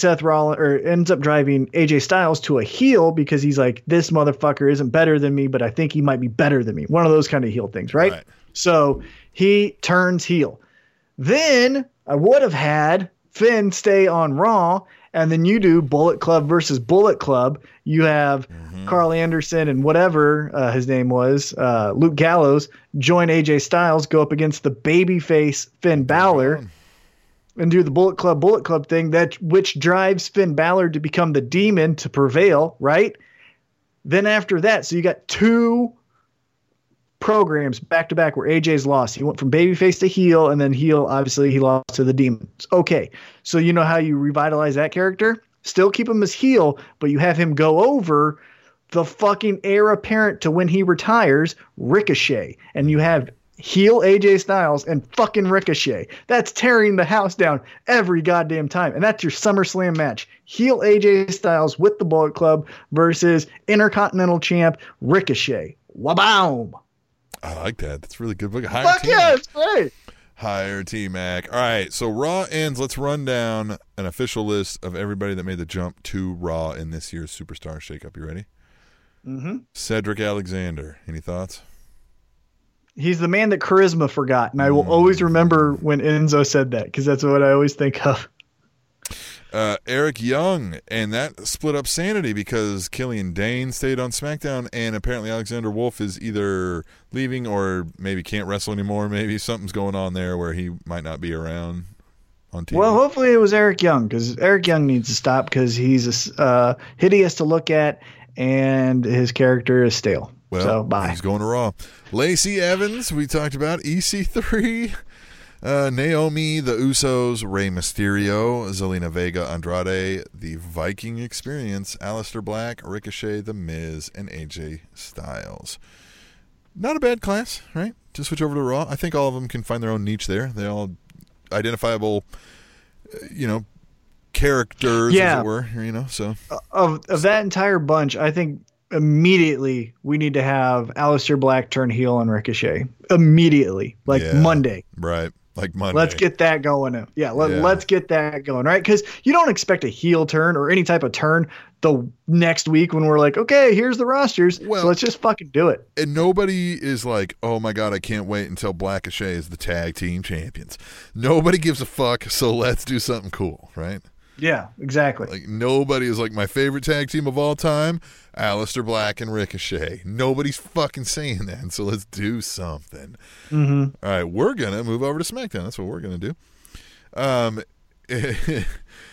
AJ Styles to a heel because he's like, this motherfucker isn't better than me, but I think he might be better than me. One of those kind of heel things, right? So he turns heel. Then I would have had Finn stay on Raw, and then you do Bullet Club versus Bullet Club. You have Carl Anderson and whatever his name was, Luke Gallows, join AJ Styles, go up against the babyface Finn Balor, and do the Bullet Club thing, which drives Finn Balor to become the Demon to prevail, right? Then after that, so you got 2 programs back to back where AJ's lost. He went from babyface to heel, and then heel, obviously, he lost to the Demons. Okay, so you know how you revitalize that character? Still keep him as heel, but you have him go over the fucking heir apparent to when he retires, Ricochet, and you have heel AJ Styles and fucking Ricochet. That's tearing the house down every goddamn time, and that's your SummerSlam match. Heel AJ Styles with the Bullet Club versus Intercontinental Champ Ricochet. Waboom! I like that. That's a really good book. Hire Fuck yeah, it's great. Hire T-Mac. All right, so Raw ends. Let's run down an official list of everybody that made the jump to Raw in this year's Superstar Shakeup. You ready? Mm-hmm. Cedric Alexander. Any thoughts? He's the man that charisma forgot, and I will always remember when Enzo said that because that's what I always think of. Eric Young, and that split up Sanity because Killian Dane stayed on SmackDown, and apparently Alexander Wolf is either leaving or maybe can't wrestle anymore. Maybe something's going on there where he might not be around on TV. Well, hopefully it was Eric Young because Eric Young needs to stop because he's hideous to look at and his character is stale. Well, so bye. He's going to Raw. Lacey Evans, we talked about. EC3. Naomi, the Usos, Rey Mysterio, Zelina Vega, Andrade, the Viking Experience, Aleister Black, Ricochet, The Miz, and AJ Styles. Not a bad class, right? To switch over to Raw. I think all of them can find their own niche there. They all identifiable, characters, as it were, so. Of that entire bunch, I think immediately we need to have Aleister Black turn heel on Ricochet. Immediately. Monday. Right. Like Monday. Let's get that going. Let's get that going, right? Because you don't expect a heel turn or any type of turn the next week when we're like, okay, here's the rosters. Well, so let's just fucking do it. And nobody is like, oh my God, I can't wait until Black and Shay is the tag team champions. Nobody gives a fuck, so let's do something cool, right? Yeah, exactly. Like nobody is like my favorite tag team of all time, Aleister Black and Ricochet. Nobody's fucking saying that, so let's do something. Mm-hmm. All right, we're going to move over to SmackDown. That's what we're going to do.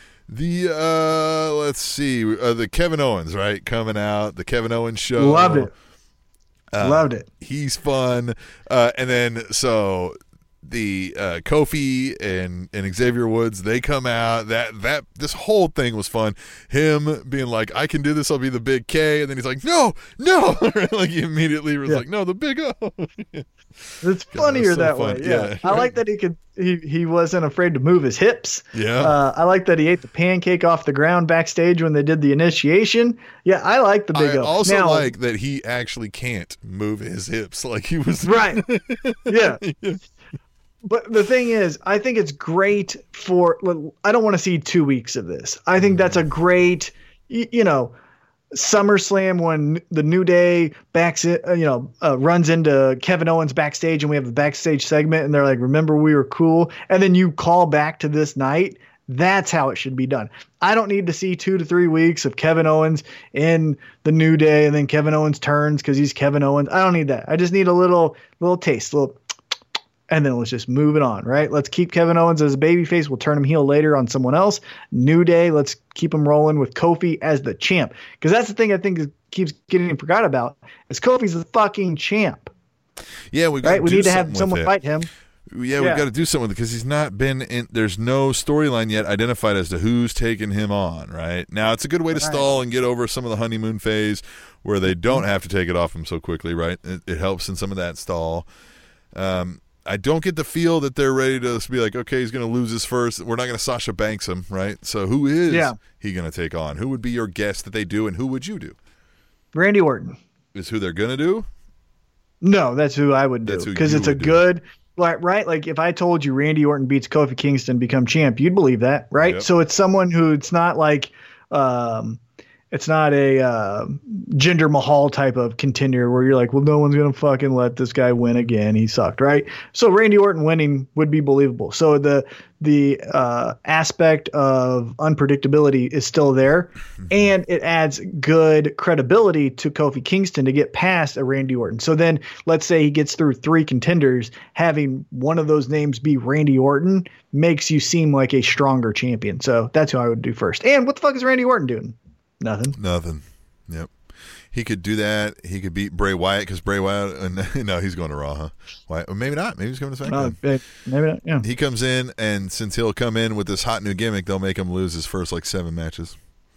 Let's see, the Kevin Owens, right, coming out, the Kevin Owens show. Loved it. Loved it. He's fun. And then, so the Kofi and Xavier Woods, they come out. This whole thing was fun. Him being like, I can do this, I'll be the big K, and then he's like, no like he immediately was like, no, the big O. It's funnier that fun. way. Yeah. I like that he wasn't afraid to move his hips. Yeah. I like that he ate the pancake off the ground backstage when they did the initiation. Yeah, I like the big O. I also like that he actually can't move his hips like he was right. Yeah. But the thing is, I think it's great for. I don't want to see 2 weeks of this. I think that's a great, SummerSlam when the New Day runs into Kevin Owens backstage and we have the backstage segment and they're like, remember we were cool. And then you call back to this night. That's how it should be done. I don't need to see 2 to 3 weeks of Kevin Owens in the New Day and then Kevin Owens turns because he's Kevin Owens. I don't need that. I just need a little taste, and then let's just move it on, right? Let's keep Kevin Owens as a babyface. We'll turn him heel later on someone else. New Day, let's keep him rolling with Kofi as the champ. Because that's the thing I think keeps getting forgot about is Kofi's the fucking champ. Yeah, we need to have someone fight him. Yeah, we've got to do something because he's not been in. There's no storyline yet identified as to who's taking him on. Right now, it's a good way to stall and get over some of the honeymoon phase where they don't have to take it off him so quickly. Right, it helps in some of that stall. I don't get the feel that they're ready to be like, okay, he's going to lose his first. We're not going to Sasha Banks him, right? So who is he going to take on? Who would be your guess that they do, and who would you do? Randy Orton. Is who they're going to do? No, that's who I would do because it's a good – right? Like if I told you Randy Orton beats Kofi Kingston, become champ, you'd believe that, right? Yep. So it's someone who it's not like it's not a Jinder Mahal type of contender where you're like, well, no one's going to fucking let this guy win again. He sucked, right? So Randy Orton winning would be believable. So the aspect of unpredictability is still there, and it adds good credibility to Kofi Kingston to get past a Randy Orton. So then let's say he gets through 3 contenders, having one of those names be Randy Orton makes you seem like a stronger champion. So that's who I would do first. And what the fuck is Randy Orton doing? Nothing. Yep. He could do that. He could beat Bray Wyatt because Bray Wyatt. No, he's going to Raw, huh? Wyatt, or maybe not. Maybe he's coming to SmackDown. Maybe not. Yeah. He comes in, and since he'll come in with this hot new gimmick, they'll make him lose his first 7 matches.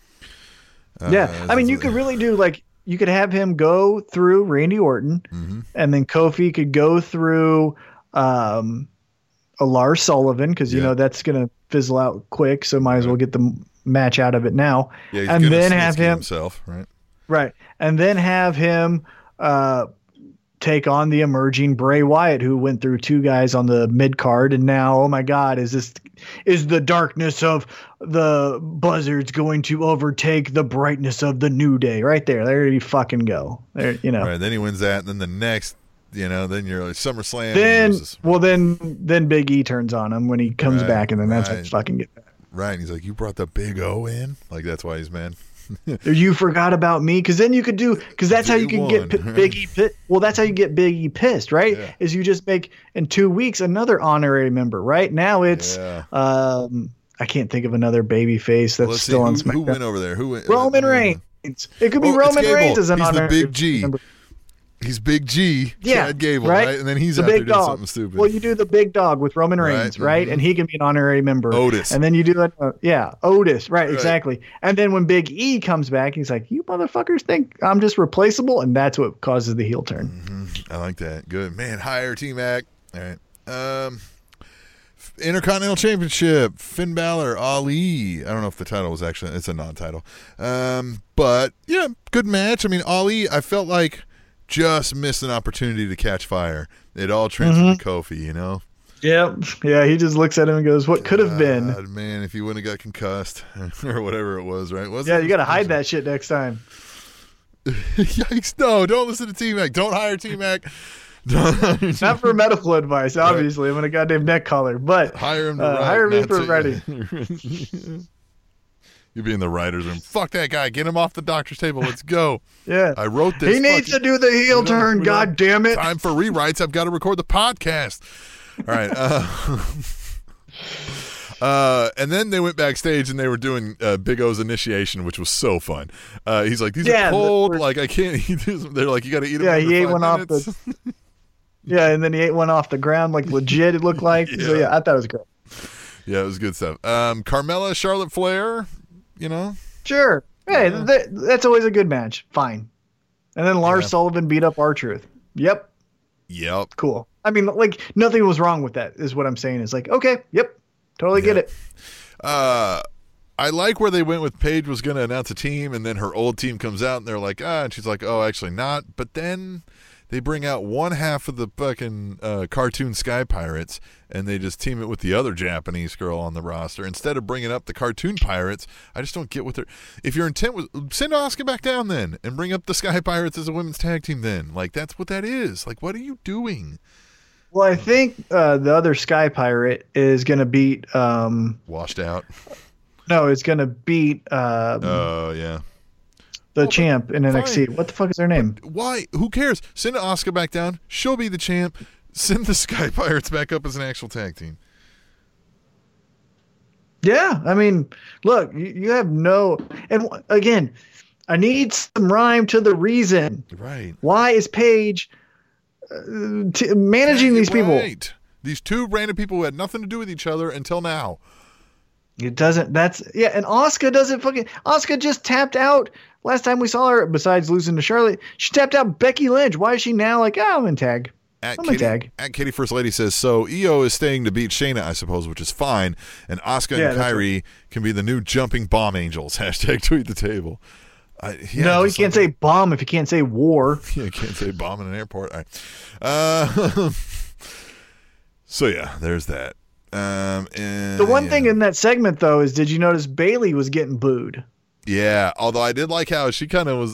I mean, you could really do you could have him go through Randy Orton, and then Kofi could go through a Lars Sullivan because that's going to fizzle out quick. So might as well get the match out of it now, and then have him himself, right, and then have him take on the emerging Bray Wyatt, who went through 2 guys on the mid card, and now, oh my God, is the darkness of the Buzzards going to overtake the brightness of the New Day? Right there you fucking go. There, Right, then he wins that, and then the next, then you're like SummerSlam. Then Big E turns on him when he comes back, and then that's what fucking get that. Right, and he's like, "You brought the Big O in?" Like that's why he's mad. You forgot about me, because then you could because that's how you can get Big E pissed. Well, that's how you get Big E pissed, right? Yeah. Is you just make in 2 weeks another honorary member. Right now it's I can't think of another baby face that's still on SmackDown. Who went over there? Who went? Roman Reigns. It could be Roman Reigns as an honorary member. He's the Big G. He's Big G, Chad Gable, right? And then he's the out big there doing dog. Something stupid. Well, you do the big dog with Roman Reigns, right? And he can be an honorary member. Otis. And then you do it, Otis, right, exactly. And then when Big E comes back, he's like, "You motherfuckers think I'm just replaceable?" And that's what causes the heel turn. Mm-hmm. I like that. Good. Man, hire T-Mac. All right. Intercontinental Championship, Finn Balor, Ali. I don't know if the title was actually, it's a non-title. But, yeah, good match. I mean, Ali, I felt like just missed an opportunity to catch fire. It all transferred to Kofi, Yeah, he just looks at him and goes, "What could have been?" Man, if he wouldn't have got concussed or whatever it was, right? You got to hide that shit next time. Yikes, no, don't listen to T-Mac. Don't hire T-Mac. Not for medical advice, obviously. I'm in a goddamn neck collar, but hire him for writing. You'd be in the writer's room. Fuck that guy. Get him off the doctor's table. Let's go. Yeah. I wrote this. He needs to do the heel turn. God damn it. Time for rewrites. I've got to record the podcast. All right. And then they went backstage and they were doing Big O's initiation, which was so fun. He's like, "These are cold. Like, I can't eat this." They're like, "You got to eat them." Yeah, he ate one off the. Yeah, and then he ate one off the ground, like legit. It looked like. So yeah, I thought it was great. Yeah, it was good stuff. Carmella, Charlotte Flair. Sure. Hey, that's always a good match. Fine. And then Lars Sullivan beat up R-Truth. Yep. Cool. I mean, like, nothing was wrong with that, is what I'm saying. It's like, okay, yep, totally get it. I like where they went with Paige was going to announce a team, and then her old team comes out, and they're like, and she's like, "Oh, actually not." But then they bring out one half of the fucking cartoon Sky Pirates, and they just team it with the other Japanese girl on the roster. Instead of bringing up the cartoon pirates, I just don't get what they're... If your intent was... Send Asuka back down then, and bring up the Sky Pirates as a women's tag team then. Like, that's what that is. Like, what are you doing? Well, I think the other Sky Pirate is going to beat... Washed out? No, it's going to beat... The champ in NXT. Fine. What the fuck is their name? But why? Who cares? Send Asuka back down. She'll be the champ. Send the Sky Pirates back up as an actual tag team. Yeah, I mean, look, you have no... And again, I need some rhyme to the reason. Right. Why is Paige managing these people? These two random people who had nothing to do with each other until now. It doesn't... That's... Yeah, and Asuka doesn't fucking... Asuka just tapped out... Last time we saw her, besides losing to Charlotte, she tapped out Becky Lynch. Why is she now like, I'm in tag? At Katie First Lady says, so Io is staying to beat Shayna, I suppose, which is fine. And Asuka and Kairi can be the new jumping bomb angels. # tweet the table. No, you can't say bomb if you can't say war. Yeah, you can't say bomb in an airport. All right. So, yeah, there's that. The one thing in that segment, though, is did you notice Bayley was getting booed? Yeah, although I did like how she kind of was,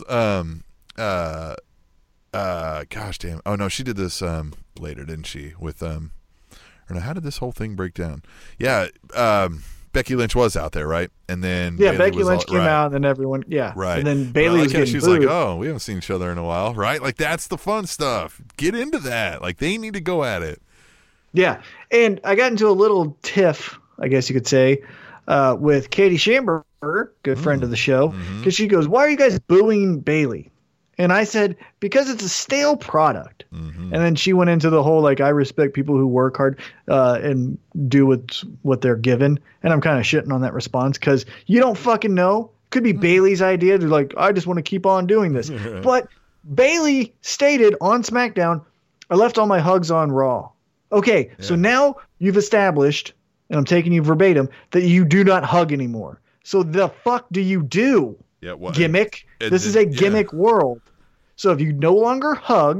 gosh damn. Oh, no, she did this later, didn't she? With, or no, how did this whole thing break down? Yeah, Becky Lynch was out there, right? And then Becky Lynch came out, and then everyone, right. And then Bayley was getting she's booed. Like, oh, we haven't seen each other in a while, right? Like, that's the fun stuff. Get into that. Like, they need to go at it. Yeah, and I got into a little tiff, I guess you could say, with Katie Shamber, good friend of the show, because she goes, "Why are you guys booing Bayley?" And I said, "Because it's a stale product." And then she went into the whole, like, I respect people who work hard and do what they're given. And I'm kind of shitting on that response because you don't fucking know. Could be Bayley's idea. They're like, I just want to keep on doing this. But Bayley stated on SmackDown, I left all my hugs on Raw. Okay, so now you've established, and I'm taking you verbatim, that you do not hug anymore. So the fuck do you do? Yeah, what? Gimmick. This is a gimmick world. So if you no longer hug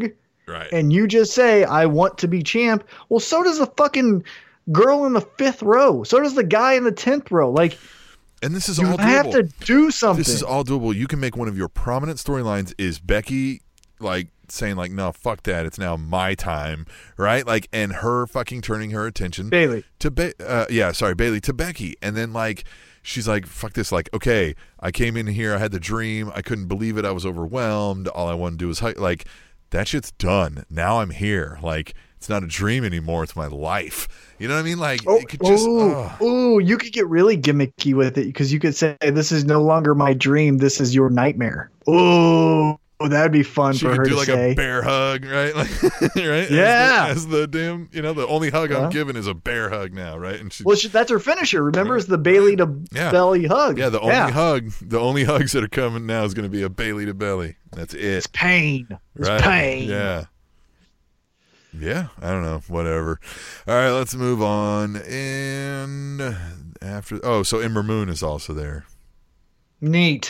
Right. and you just say, I want to be champ, well, so does the fucking girl in the 5th row. So does the guy in the 10th row. Like, and this is you all doable. have to do something. This is all doable. You can make one of your prominent storylines is Becky, like, saying, like, no, fuck that. It's now my time, right? Like, and her fucking turning her attention. Bailey. To Bailey to Becky. And then, like, she's like, fuck this. Like, okay, I came in here. I had the dream. I couldn't believe it. I was overwhelmed. All I wanted to do was, like, that shit's done. Now I'm here. Like, it's not a dream anymore. It's my life. You know what I mean? Like, it could just. You could get really gimmicky with it because you could say, this is no longer my dream. This is your nightmare. Oh, that'd be fun she for her do to like say. A bear hug, right? Like, right? Yeah. As the damn, the only hug I'm giving is a bear hug now, right? And that's her finisher. Remember, it's the Bailey to belly hug. Yeah, the only hugs that are coming now is going to be a Bailey to belly. That's it. It's pain. Right? Pain. Yeah. Yeah, I don't know, whatever. All right, let's move on. And so Ember Moon is also there. Neat.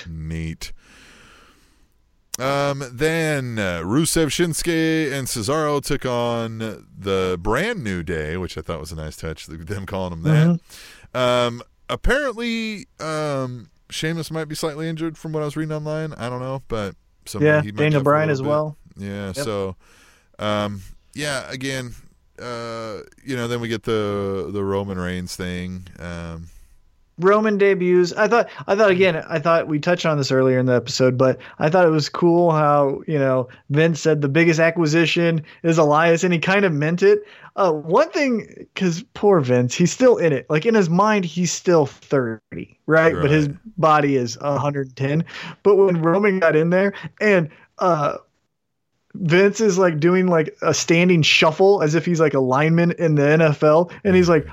Then Rusev, Shinsuke, and Cesaro took on the Brand New Day, which I thought was a nice touch, them calling them that. Mm-hmm. Apparently, Sheamus might be slightly injured from what I was reading online. I don't know, but Daniel Bryan as well. Yeah, yep. So, again, then we get the Roman Reigns thing. Roman debuts. I thought we touched on this earlier in the episode, but I thought it was cool how, Vince said the biggest acquisition is Elias, and he kind of meant it. One thing, because poor Vince, he's still in it. Like, in his mind, he's still 30, right? But his body is 110. But when Roman got in there and Vince is like doing like a standing shuffle as if he's like a lineman in the NFL, and he's like,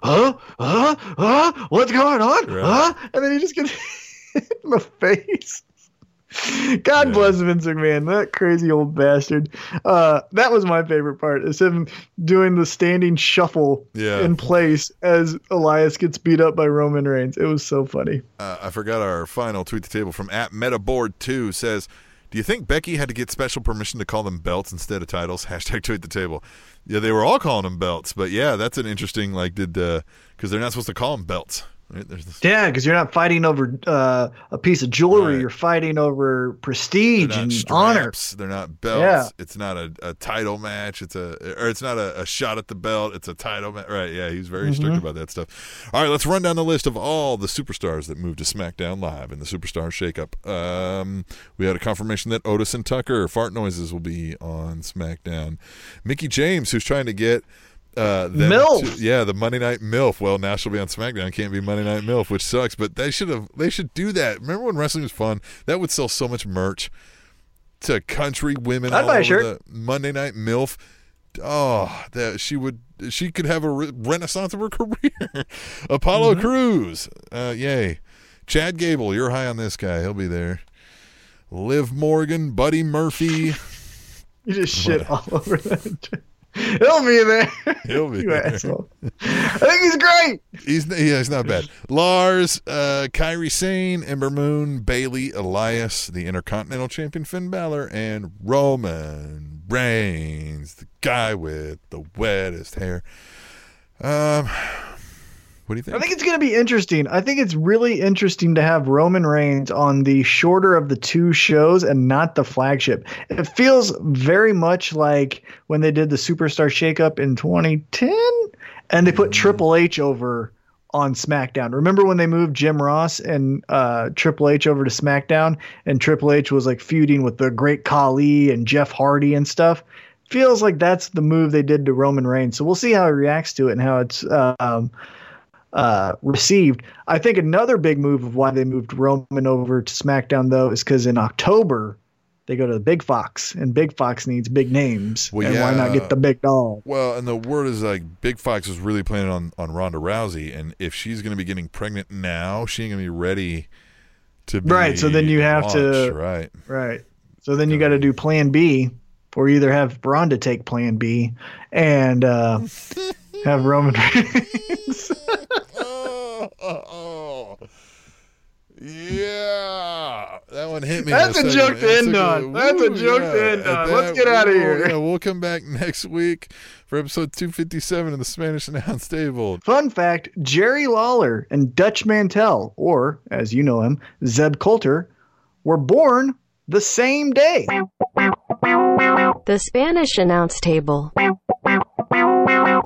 what's going on? Right. And then he just gets hit in the face. God bless Vince McMahon, that crazy old bastard. That was my favorite part, is him doing the standing shuffle in place as Elias gets beat up by Roman Reigns. It was so funny. I forgot our final tweet the table from @MetaBoard2 says, do you think Becky had to get special permission to call them belts instead of titles? # tweet the table. Yeah, they were all calling them belts, but yeah, that's an interesting, because they're not supposed to call them belts. Right? Yeah, because you're not fighting over a piece of jewelry. Right. You're fighting over prestige and honor. They're not belts. Yeah. It's not a title match. It's not a shot at the belt. It's a title match. Right? Yeah, he's very strict about that stuff. All right, let's run down the list of all the superstars that moved to SmackDown Live in the Superstar Shakeup. We had a confirmation that Otis and Tucker fart noises will be on SmackDown. Mickie James, who's trying to get MILF. The Monday Night MILF. Well, now she'll be on SmackDown. Can't be Monday Night MILF, which sucks. But they should do that. Remember when wrestling was fun? That would sell so much merch to country women. I'd buy a shirt. The Monday Night MILF. Oh, she could have a renaissance of her career. Apollo Crews. Yay. Chad Gable. You're high on this guy. He'll be there. Liv Morgan. Buddy Murphy. You just shit all over that. He'll be there. He'll be there. Asshole. I think he's great. He's not bad. Lars, Kairi Sane, Ember Moon, Bailey, Elias, the Intercontinental Champion Finn Balor, and Roman Reigns, the guy with the wettest hair. What do you think? I think it's going to be interesting. I think it's really interesting to have Roman Reigns on the shorter of the two shows and not the flagship. It feels very much like when they did the Superstar Shakeup in 2010 and they put Triple H over on SmackDown. Remember when they moved Jim Ross and Triple H over to SmackDown, and Triple H was like feuding with the Great Khali and Jeff Hardy and stuff? Feels like that's the move they did to Roman Reigns. So we'll see how he reacts to it and how it's received. I think another big move of why they moved Roman over to SmackDown, though, is because in October they go to the Big Fox, and Big Fox needs big names. Well, and why not get the big dog? Well, and the word is like Big Fox was really planning on Ronda Rousey, and if she's going to be getting pregnant now, she ain't going to be ready to be right. So then you have launched, right. So then you got to do Plan B, or either have Ronda take Plan B and have Roman Reigns. Yeah, that one hit me. That's a joke to end on. That's a joke to end on. Let's get out of here. Yeah, we'll come back next week for episode 257 of the Spanish Announce Table. Fun fact, Jerry Lawler and Dutch Mantel, or as you know him, Zeb Coulter, were born the same day. The Spanish Announce Table.